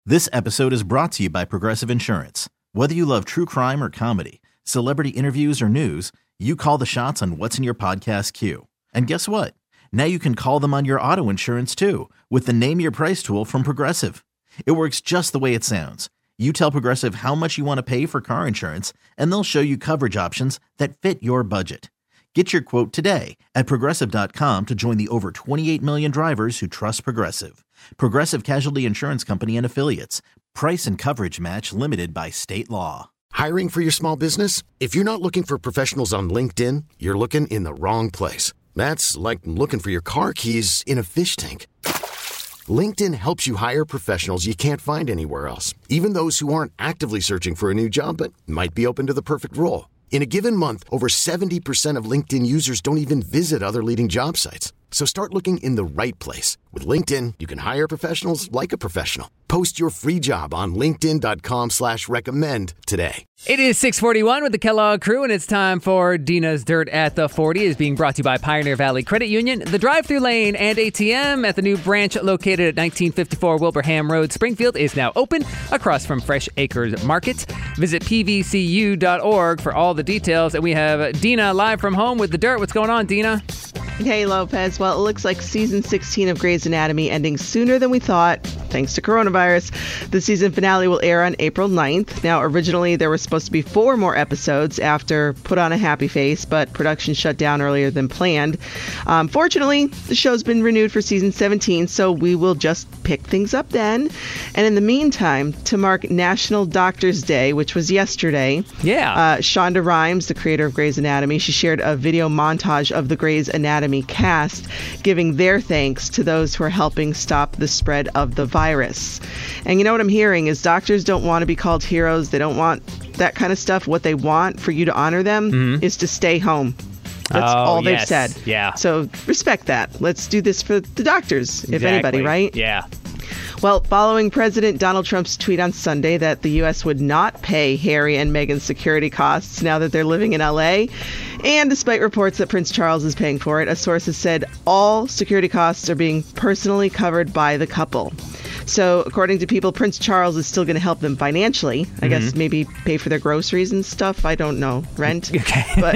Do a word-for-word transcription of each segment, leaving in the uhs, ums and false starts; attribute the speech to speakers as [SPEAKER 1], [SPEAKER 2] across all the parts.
[SPEAKER 1] This episode is brought to you by Progressive Insurance. Whether you love true crime or comedy, celebrity interviews or news, you call the shots on what's in your podcast queue. And guess what? Now you can call them on your auto insurance too with the Name Your Price tool from Progressive. It works just the way it sounds. You tell Progressive how much you want to pay for car insurance, and they'll show you coverage options that fit your budget. Get your quote today at Progressive dot com to join the over twenty-eight million drivers who trust Progressive. Progressive Casualty Insurance Company and Affiliates. Price and coverage match limited by state law.
[SPEAKER 2] Hiring for your small business? If you're not looking for professionals on LinkedIn, you're looking in the wrong place. That's like looking for your car keys in a fish tank. LinkedIn helps you hire professionals you can't find anywhere else, even those who aren't actively searching for a new job but might be open to the perfect role. In a given month, over seventy percent of LinkedIn users don't even visit other leading job sites. So start looking in the right place. With LinkedIn, you can hire professionals like a professional. Post your free job on linkedin dot com slash recommend today.
[SPEAKER 3] It is six forty-one with the Kellogg crew, and it's time for Dina's Dirt at the forty. Is being brought to you by Pioneer Valley Credit Union, the drive-through lane and A T M at the new branch located at nineteen fifty-four Wilbraham Road, Springfield, is now open across from Fresh Acres Market. Visit p v c u dot org for all the details. And we have Dina live from home with the Dirt. What's going on, Dina?
[SPEAKER 4] Hey, Lopez. Well, it looks like season sixteen of Grey's Anatomy ending sooner than we thought, thanks to coronavirus. The season finale will air on April ninth. Now, originally, there were supposed to be four more episodes after Put on a Happy Face, but production shut down earlier than planned. Um, fortunately, the show's been renewed for season seventeen, so we will just pick things up then. And in the meantime, to mark National Doctors Day, which was yesterday,
[SPEAKER 3] yeah,
[SPEAKER 4] uh, Shonda Rhimes, the creator of Grey's Anatomy, she shared a video montage of the Grey's Anatomy cast giving their thanks to those who are helping stop the spread of the virus. And you know what I'm hearing is doctors don't want to be called heroes. They don't want that kind of stuff. What they want for you to honor them mm-hmm. is to stay home. That's
[SPEAKER 3] oh,
[SPEAKER 4] all they've
[SPEAKER 3] yes.
[SPEAKER 4] said.
[SPEAKER 3] Yeah.
[SPEAKER 4] So respect that. Let's do this for the doctors, if
[SPEAKER 3] exactly.
[SPEAKER 4] anybody, right?
[SPEAKER 3] Yeah.
[SPEAKER 4] Well, following President Donald Trump's tweet on Sunday that the U S would not pay Harry and Meghan's security costs now that they're living in L A, and despite reports that Prince Charles is paying for it, a source has said all security costs are being personally covered by the couple. So, according to people, Prince Charles is still going to help them financially. I mm-hmm. guess maybe pay for their groceries and stuff. I don't know. Rent.
[SPEAKER 3] Okay.
[SPEAKER 4] But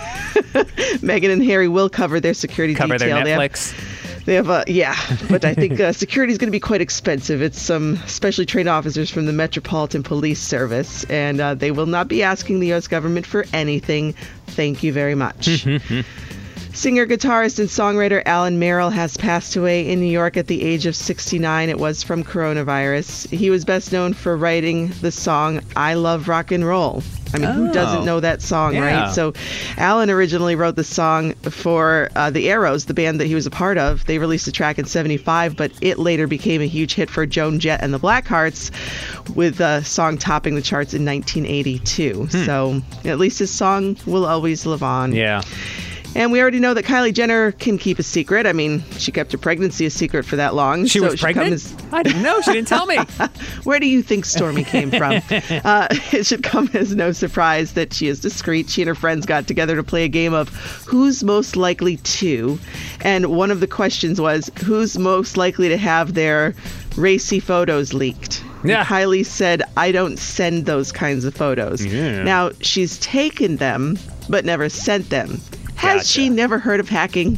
[SPEAKER 4] Meghan and Harry will cover their security
[SPEAKER 3] cover
[SPEAKER 4] detail.
[SPEAKER 3] Cover their Netflix.
[SPEAKER 4] They have, They have a, yeah, but I think uh, security is going to be quite expensive. It's some specially trained officers from the Metropolitan Police Service, and uh, they will not be asking the U S government for anything. Thank you very much. Singer, guitarist, and songwriter Alan Merrill has passed away in New York at the age of sixty-nine. It was from coronavirus. He was best known for writing the song I Love Rock and Roll. I mean, oh. who doesn't know that song,
[SPEAKER 3] yeah.
[SPEAKER 4] right? So Alan originally wrote the song for uh, the Arrows, the band that he was a part of. They released a track in seventy-five, but it later became a huge hit for Joan Jett and the Blackhearts, with the song topping the charts in nineteen eighty-two. Hmm. So at least his song will always live on.
[SPEAKER 3] Yeah.
[SPEAKER 4] And we already know that Kylie Jenner can keep a secret. I mean, she kept her pregnancy a secret for that long.
[SPEAKER 3] She
[SPEAKER 4] so
[SPEAKER 3] was pregnant?
[SPEAKER 4] As...
[SPEAKER 3] I didn't know. She didn't tell me.
[SPEAKER 4] Where do you think Stormy came from? uh, it should come as no surprise that she is discreet. She and her friends got together to play a game of Who's Most Likely To? And one of the questions was, who's most likely to have their racy photos leaked?
[SPEAKER 3] Yeah.
[SPEAKER 4] Kylie said, I don't send those kinds of photos.
[SPEAKER 3] Yeah.
[SPEAKER 4] Now, she's taken them, but never sent them. Has
[SPEAKER 3] gotcha.
[SPEAKER 4] she never heard of hacking?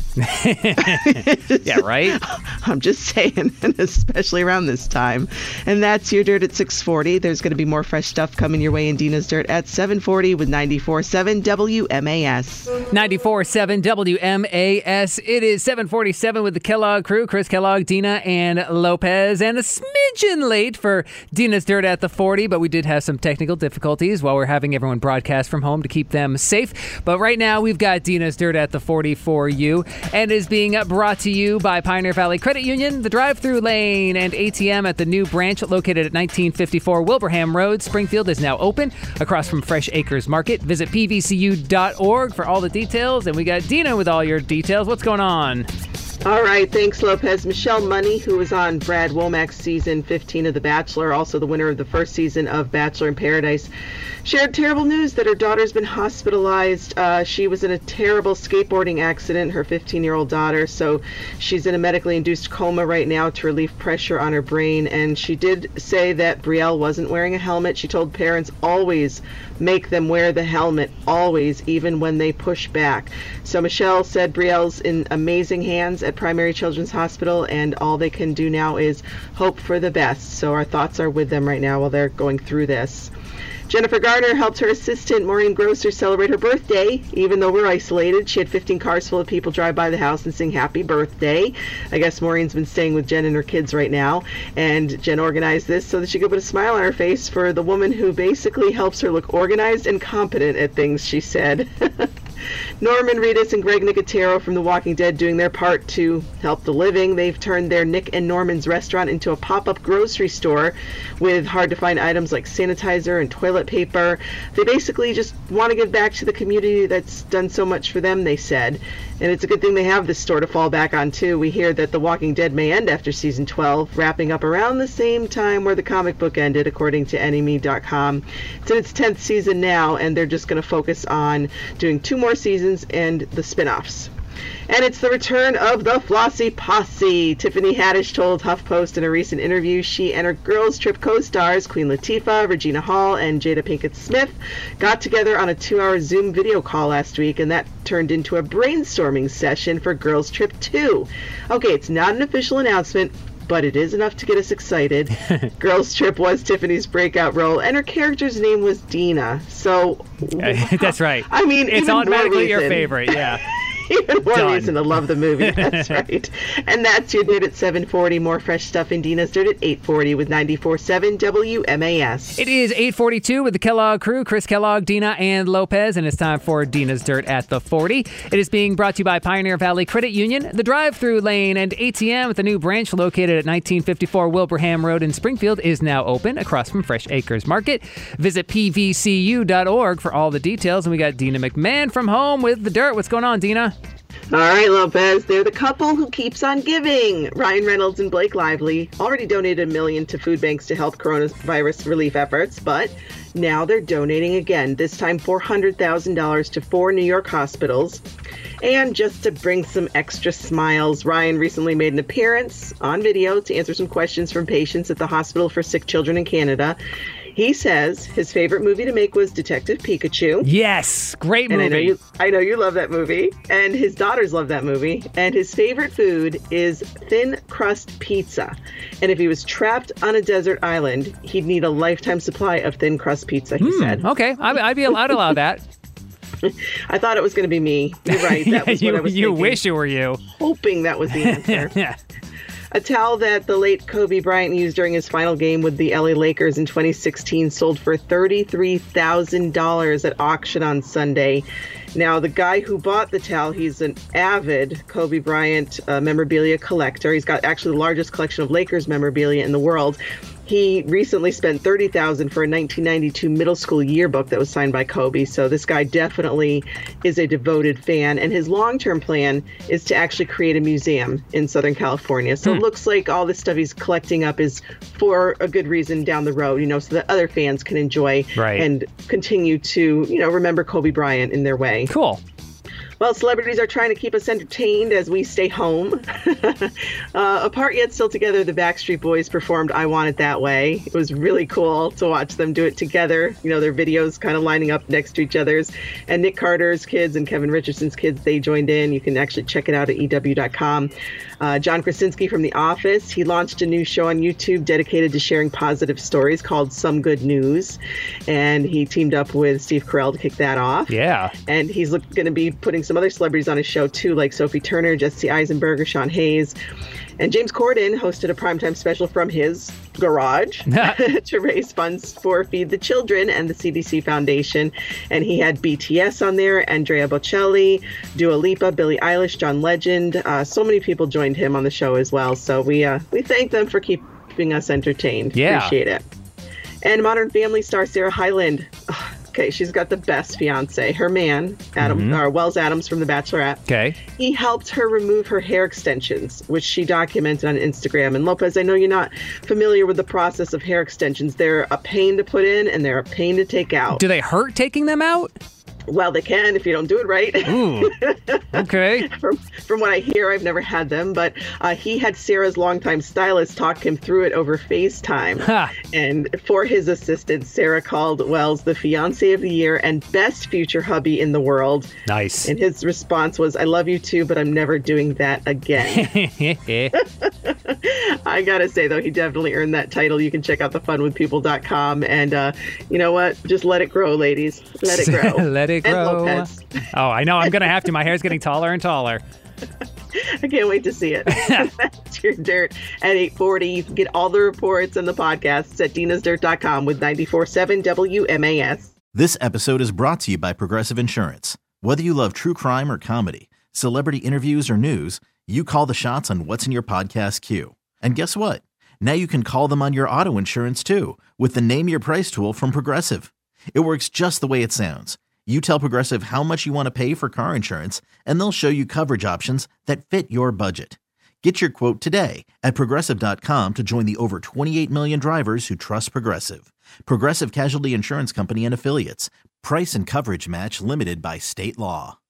[SPEAKER 3] Yeah, right?
[SPEAKER 4] I'm just saying, and especially around this time. And that's your Dirt at six forty. There's going to be more fresh stuff coming your way in Dina's Dirt at seven forty with ninety-four point seven W M A S.
[SPEAKER 3] ninety-four point seven W M A S. It is seven forty-seven with the Kellogg crew. Chris Kellogg, Dina, and Lopez. And a smidgen late for Dina's Dirt at the forty, but we did have some technical difficulties while we're having everyone broadcast from home to keep them safe. But right now, we've got Dina's Dirt at the forty for you, and is being brought to you by Pioneer Valley Credit Union, the drive-through lane and A T M at the new branch located at nineteen fifty-four Wilbraham Road. Springfield is now open across from Fresh Acres Market. Visit p v c u dot org for all the details, and we got Dina with all your details. What's going on?
[SPEAKER 4] All right, thanks, Lopez. Michelle Money, who was on Brad Womack's season fifteen of The Bachelor, also the winner of the first season of Bachelor in Paradise, shared terrible news that her daughter's been hospitalized. Uh, she was in a terrible skateboarding accident, her fifteen-year-old daughter, so she's in a medically induced coma right now to relieve pressure on her brain. And she did say that Brielle wasn't wearing a helmet. She told parents always make them wear the helmet, always, even when they push back. So Michelle said Brielle's in amazing hands at Primary Children's Hospital, and all they can do now is hope for the best. So our thoughts are with them right now while they're going through this. Jennifer Garner helped her assistant, Maureen Grosser, celebrate her birthday. Even though we're isolated, she had fifteen cars full of people drive by the house and sing happy birthday. I guess Maureen's been staying with Jen and her kids right now, and Jen organized this so that she could put a smile on her face for the woman who basically helps her look organized and competent at things, she said. Norman Reedus and Greg Nicotero from The Walking Dead doing their part to help the living. They've turned their Nick and Norman's restaurant into a pop-up grocery store with hard-to-find items like sanitizer and toilet paper. They basically just want to give back to the community that's done so much for them, they said. And it's a good thing they have this store to fall back on, too. We hear that The Walking Dead may end after season twelve, wrapping up around the same time where the comic book ended, according to Enemy dot com. It's in its tenth season now, and they're just going to focus on doing two more seasons and the spin-offs. And it's the return of the Flossie Posse. Tiffany Haddish told HuffPost in a recent interview she and her Girls Trip co-stars, Queen Latifah, Regina Hall, and Jada Pinkett Smith, got together on a two-hour Zoom video call last week, and that turned into a brainstorming session for Girls Trip two. Okay, it's not an official announcement, but it is enough to get us excited. Girls Trip was Tiffany's breakout role, and her character's name was Dina. So
[SPEAKER 3] that's right.
[SPEAKER 4] I mean,
[SPEAKER 3] it's automatically your favorite, yeah.
[SPEAKER 4] Even more
[SPEAKER 3] Done.
[SPEAKER 4] reason to love the movie. That's right. And that's your Dirt at seven forty. More fresh stuff in Dina's Dirt at eight forty with ninety-four point seven W M A S.
[SPEAKER 3] It is eight forty-two with the Kellogg crew, Chris Kellogg, Dina, and Lopez, and it's time for Dina's Dirt at the forty. It is being brought to you by Pioneer Valley Credit Union, the drive-through lane, and A T M with a new branch located at nineteen fifty-four Wilbraham Road in Springfield is now open across from Fresh Acres Market. Visit P V C U dot org for all the details. And we got Dina McMahon from home with the Dirt. What's going on, Dina?
[SPEAKER 4] All right, Lopez, they're the couple who keeps on giving. Ryan Reynolds and Blake Lively already donated a million to food banks to help coronavirus relief efforts, but now they're donating again, this time four hundred thousand dollars to four New York hospitals. And just to bring some extra smiles, Ryan recently made an appearance on video to answer some questions from patients at the Hospital for Sick Children in Canada. He says his favorite movie to make was Detective Pikachu.
[SPEAKER 3] Yes, great movie.
[SPEAKER 4] And I know you, I know you love that movie, and his daughters love that movie. And his favorite food is thin crust pizza. And if he was trapped on a desert island, he'd need a lifetime supply of thin crust pizza, he
[SPEAKER 3] mm,
[SPEAKER 4] said.
[SPEAKER 3] Okay, I'd, I'd be allowed to allow that.
[SPEAKER 4] I thought it was going to be me. You're right. That
[SPEAKER 3] yeah,
[SPEAKER 4] was
[SPEAKER 3] you,
[SPEAKER 4] what I was
[SPEAKER 3] You
[SPEAKER 4] thinking.
[SPEAKER 3] wish it were you.
[SPEAKER 4] Hoping that was the answer.
[SPEAKER 3] Yeah.
[SPEAKER 4] A towel that the late Kobe Bryant used during his final game with the L A Lakers in twenty sixteen sold for thirty-three thousand dollars at auction on Sunday. Now, the guy who bought the towel, he's an avid Kobe Bryant uh, memorabilia collector. He's got actually the largest collection of Lakers memorabilia in the world. He recently spent thirty thousand dollars for a nineteen ninety-two middle school yearbook that was signed by Kobe. So this guy definitely is a devoted fan. And his long-term plan is to actually create a museum in Southern California. So hmm. it looks like all this stuff he's collecting up is for a good reason down the road, you know, so that other fans can enjoy
[SPEAKER 3] right.
[SPEAKER 4] and continue to, you know, remember Kobe Bryant in their way.
[SPEAKER 3] Cool.
[SPEAKER 4] Well, celebrities are trying to keep us entertained as we stay home. uh, apart yet still together, the Backstreet Boys performed I Want It That Way. It was really cool to watch them do it together. You know, their videos kind of lining up next to each other's. And Nick Carter's kids and Kevin Richardson's kids, they joined in. You can actually check it out at E W dot com. Uh, John Krasinski from The Office, he launched a new show on YouTube dedicated to sharing positive stories called Some Good News. And he teamed up with Steve Carell to kick that off.
[SPEAKER 3] Yeah.
[SPEAKER 4] And he's going to be putting some other celebrities on his show, too, like Sophie Turner, Jesse Eisenberg, Sean Hayes. And James Corden hosted a primetime special from his garage to raise funds for Feed the Children and the C D C Foundation. And he had B T S on there, Andrea Bocelli, Dua Lipa, Billie Eilish, John Legend. Uh, so many people joined him on the show as well. So we uh, we thank them for keeping us entertained.
[SPEAKER 3] Yeah.
[SPEAKER 4] Appreciate it. And Modern Family star Sarah Hyland. Okay, she's got the best fiance. Her man, Adam, mm-hmm. or Wells Adams from The Bachelorette.
[SPEAKER 3] Okay.
[SPEAKER 4] He helped her remove her hair extensions, which she documented on Instagram. And Lopez, I know you're not familiar with the process of hair extensions. They're a pain to put in and they're a pain to take out.
[SPEAKER 3] Do they hurt taking them out?
[SPEAKER 4] Well, they can if you don't do it right.
[SPEAKER 3] Ooh, okay.
[SPEAKER 4] from, from what I hear, I've never had them, but uh, he had Sarah's longtime stylist talk him through it over FaceTime.
[SPEAKER 3] Huh.
[SPEAKER 4] And for his assistance, Sarah called Wells the fiancé of the year and best future hubby in the world.
[SPEAKER 3] Nice.
[SPEAKER 4] And his response was, I love you too, but I'm never doing that again. I gotta say, though, he definitely earned that title. You can check out the fun with people dot com. And uh, you know what? Just let it grow, ladies. Let it grow.
[SPEAKER 3] Let it grow. Oh, I know. I'm going to have to. My hair's getting taller and taller.
[SPEAKER 4] I can't wait to see it. That's your Dirt at eight forty. You can get all the reports and the podcasts at dinas dirt dot com with ninety-four point seven W M A S.
[SPEAKER 1] This episode is brought to you by Progressive Insurance. Whether you love true crime or comedy, celebrity interviews or news, you call the shots on what's in your podcast queue. And guess what? Now you can call them on your auto insurance too with the Name Your Price tool from Progressive. It works just the way it sounds. You tell Progressive how much you want to pay for car insurance, and they'll show you coverage options that fit your budget. Get your quote today at progressive dot com to join the over twenty-eight million drivers who trust Progressive. Progressive Casualty Insurance Company and Affiliates. Price and coverage match limited by state law.